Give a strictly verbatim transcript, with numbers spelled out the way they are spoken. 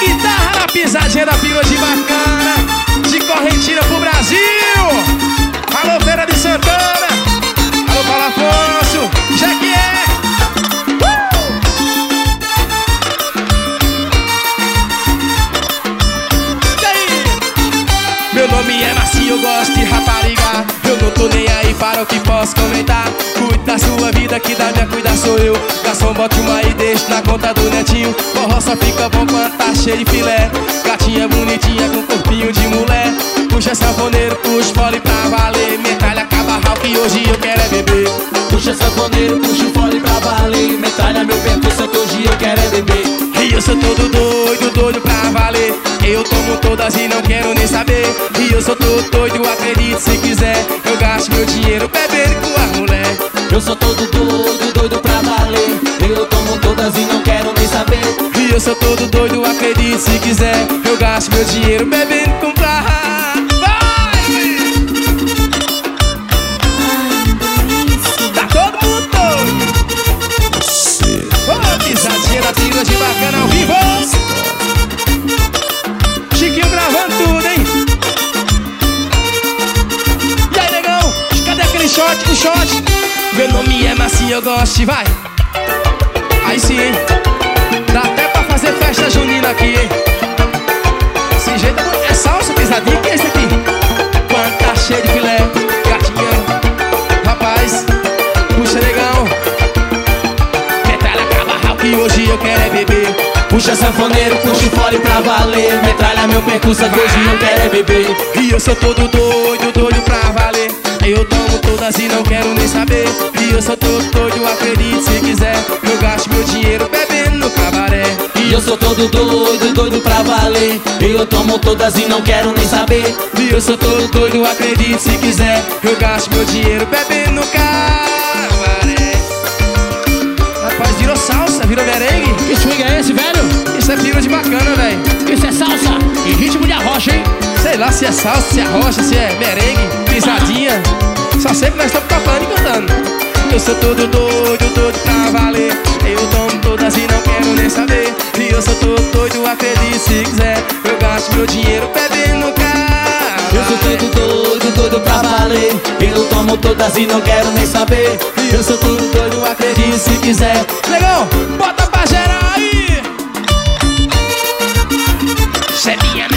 guitarra na pisadinha da pílula de bacana, de Correntina pro Brasil. Alô, Feira de Santana. Alô, Paulo Afonso. Já que é. Meu nome é Marcinho, eu gosto de rapariga. Eu não tô nem aí para o que posso comentar. Cuide da sua vida, que da minha cuida sou eu. Garçom, bote uma e deixe na conta do netinho. Forró só fica bom quando tá cheio de filé. Gatinha bonitinha com corpinho de mulher. Puxa sanfoneiro, puxa fole pra valer. Metralha cabarral que hoje eu quero é beber. Puxa sanfoneiro, puxa o fole pra valer. Metralha meu percurso que hoje eu quero é beber. E eu sou todo doido, doido pra valer. Eu tomo todas e não quero nem saber. E eu sou todo doido, acredite se quiser. Eu gasto meu dinheiro bebendo com a mulher. Eu sou todo doido, doido pra valer. Eu tomo todas e não quero nem saber. E eu sou todo doido, acredite se quiser. Eu gasto meu dinheiro bebendo com pra... Vai! Tá todo mundo doido. Você. Oh, pisadinha da pílula de bacana ao vivo. Chiquinho gravando tudo, hein? E aí, negão? Cadê aquele shot, o shot? Meu nome é Marcinho, eu gosto, vai. Aí sim, hein? Dá até pra fazer festa junina aqui, hein? Desse jeito é salsa, pisadinha. Que é esse aqui? Quando tá cheio de filé, gatinha, rapaz, puxa, negão. Metralha cabarral que hoje eu quero é beber. Puxa sanfoneiro, puxa o fole pra valer. Metralha meu percurso que hoje eu quero é beber. E eu sou todo doido, doido pra valer. Eu tomo todas e não quero nem saber. E eu sou todo doido, acredite se quiser. Eu gasto meu dinheiro bebendo no cabaré. E eu sou todo doido, doido pra valer. Eu tomo todas e não quero nem saber. E eu sou todo doido, acredite se quiser. Eu gasto meu dinheiro bebendo no cabaré. Rapaz, virou salsa, virou merengue. Que swing é esse, velho? Isso é pílula de bacana, velho. Isso é salsa e ritmo de arrocha, hein? Sei lá se é salsa, se é rocha, se é merengue, pisadinha. Só sei que nós estamos tocando e cantando. Eu sou todo doido, doido pra valer. Eu tomo todas e não quero nem saber. E eu sou todo doido, acredite se quiser. Eu gasto meu dinheiro bebendo no carro. Eu sou todo doido, doido pra valer. Eu tomo todas e não quero nem saber. E eu sou todo doido, acredite se quiser. Negão, bota pra gerar aí. Cê é minha